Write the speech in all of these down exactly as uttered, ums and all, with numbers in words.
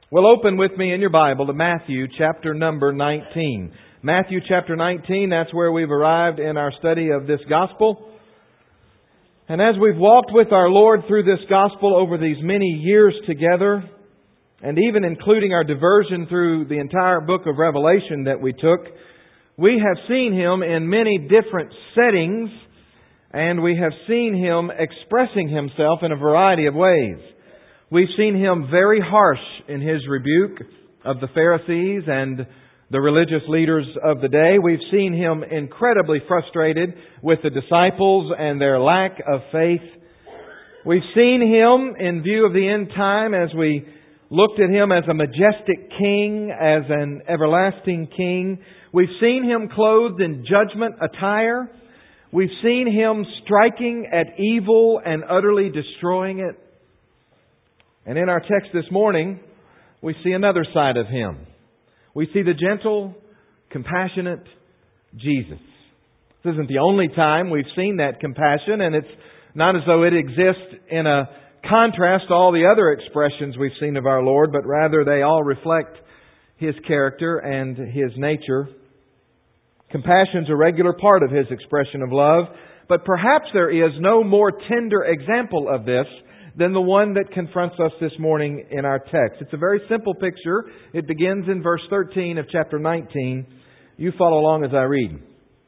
Well, open with me in your Bible to Matthew chapter number nineteen. Matthew chapter nineteen, that's where we've arrived in our study of this Gospel. And as we've walked with our Lord through this Gospel over these many years together, and even including our diversion through the entire book of Revelation that we took, we have seen Him in many different settings, and we have seen Him expressing Himself in a variety of ways. We've seen Him very harsh in His rebuke of the Pharisees and the religious leaders of the day. We've seen Him incredibly frustrated with the disciples and their lack of faith. We've seen Him in view of the end time as we looked at Him as a majestic King, as an everlasting King. We've seen Him clothed in judgment attire. We've seen Him striking at evil and utterly destroying it. And in our text this morning, we see another side of Him. We see the gentle, compassionate Jesus. This isn't the only time we've seen that compassion, and it's not as though it exists in a contrast to all the other expressions we've seen of our Lord, but rather they all reflect His character and His nature. Compassion's a regular part of His expression of love, but perhaps there is no more tender example of this than the one that confronts us this morning in our text. It's a very simple picture. It begins in verse thirteen of chapter nineteen. You follow along as I read.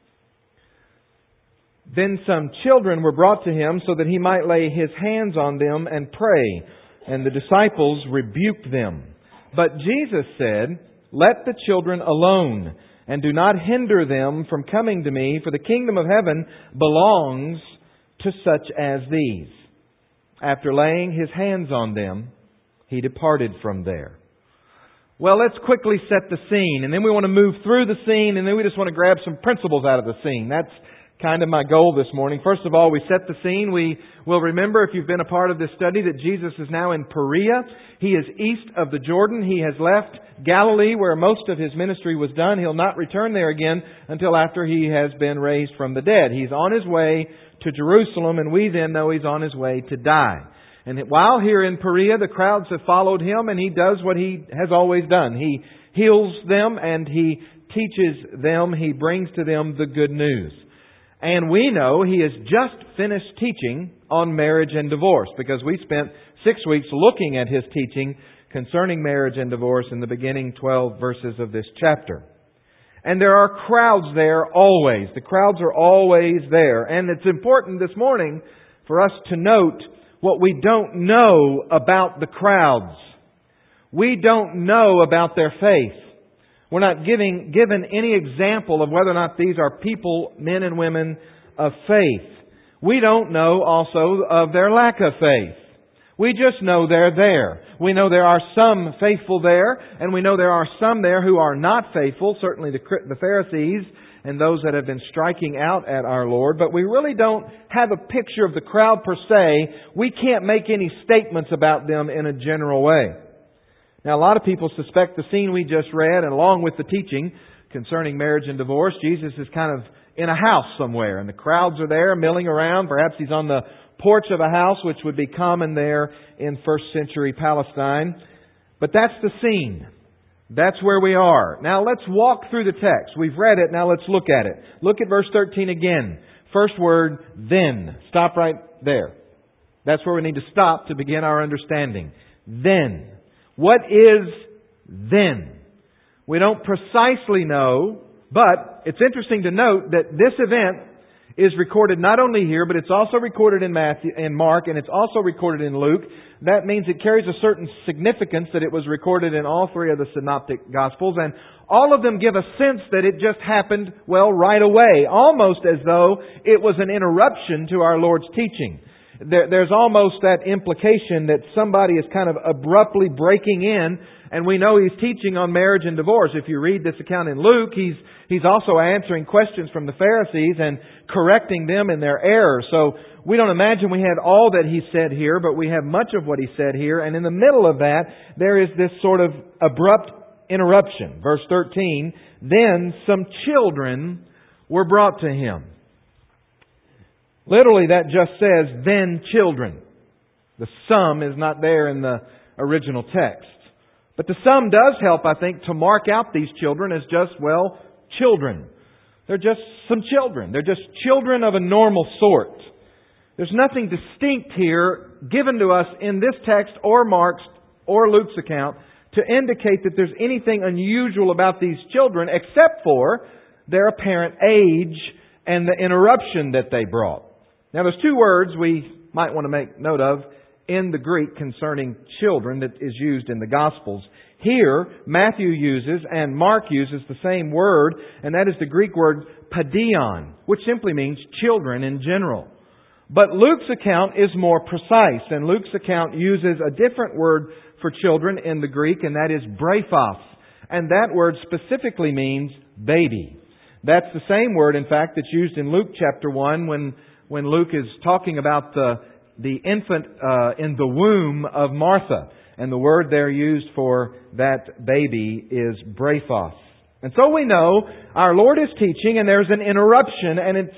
Then some children were brought to Him so that He might lay His hands on them and pray. And the disciples rebuked them. But Jesus said, "Let the children alone, and do not hinder them from coming to me, for the kingdom of heaven belongs to such as these." After laying His hands on them, He departed from there. Well, let's quickly set the scene, and then we want to move through the scene, and then we just want to grab some principles out of the scene. That's kind of my goal this morning. First of all, we set the scene. We will remember, if you've been a part of this study, that Jesus is now in Perea. He is east of the Jordan. He has left Galilee, where most of His ministry was done. He'll not return there again until after He has been raised from the dead. He's on His way to Jerusalem, and we then know He's on His way to die. And while here in Perea, the crowds have followed Him, and He does what He has always done. He heals them, and He teaches them. He brings to them the good news. And we know He has just finished teaching on marriage and divorce, because we spent six weeks looking at His teaching concerning marriage and divorce in the beginning twelve verses of this chapter. And there are crowds there always. The crowds are always there. And it's important this morning for us to note what we don't know about the crowds. We don't know about their faith. We're not giving, given any example of whether or not these are people, men and women of faith. We don't know also of their lack of faith. We just know they're there. We know there are some faithful there, and we know there are some there who are not faithful, certainly the, the Pharisees and those that have been striking out at our Lord. But we really don't have a picture of the crowd per se. We can't make any statements about them in a general way. Now, a lot of people suspect the scene we just read, and along with the teaching concerning marriage and divorce, Jesus is kind of in a house somewhere, and the crowds are there milling around. Perhaps He's on the porch of a house, which would be common there in first century Palestine. But that's the scene. That's where we are. Now let's walk through the text. We've read it, now let's look at it. Look at verse thirteen again. First word, then. Stop right there. That's where we need to stop to begin our understanding. Then. What is then? We don't precisely know, but it's interesting to note that this event is recorded not only here, but it's also recorded in Matthew and Mark, and it's also recorded in Luke. That means it carries a certain significance that it was recorded in all three of the synoptic Gospels, and all of them give a sense that it just happened, well, right away, almost as though it was an interruption to our Lord's teaching. There, there's almost that implication that somebody is kind of abruptly breaking in, and we know He's teaching on marriage and divorce. If you read this account in Luke, He's He's also answering questions from the Pharisees and correcting them in their error. So we don't imagine we had all that He said here, but we have much of what He said here. And in the middle of that, there is this sort of abrupt interruption. Verse thirteen, then some children were brought to Him. Literally, that just says, then children. The some is not there in the original text. But the sum does help, I think, to mark out these children as just, well, children. They're just some children. They're just children of a normal sort. There's nothing distinct here given to us in this text or Mark's or Luke's account to indicate that there's anything unusual about these children except for their apparent age and the interruption that they brought. Now there's two words we might want to make note of in the Greek concerning children that is used in the Gospels. Here, Matthew uses and Mark uses the same word, and that is the Greek word paidion, which simply means children in general. But Luke's account is more precise, and Luke's account uses a different word for children in the Greek, and that is brephos. And that word specifically means baby. That's the same word, in fact, that's used in Luke chapter one when, when Luke is talking about the, the infant uh, in the womb of Martha. And the word there used for that baby is brephos. And so we know our Lord is teaching and there's an interruption, and it's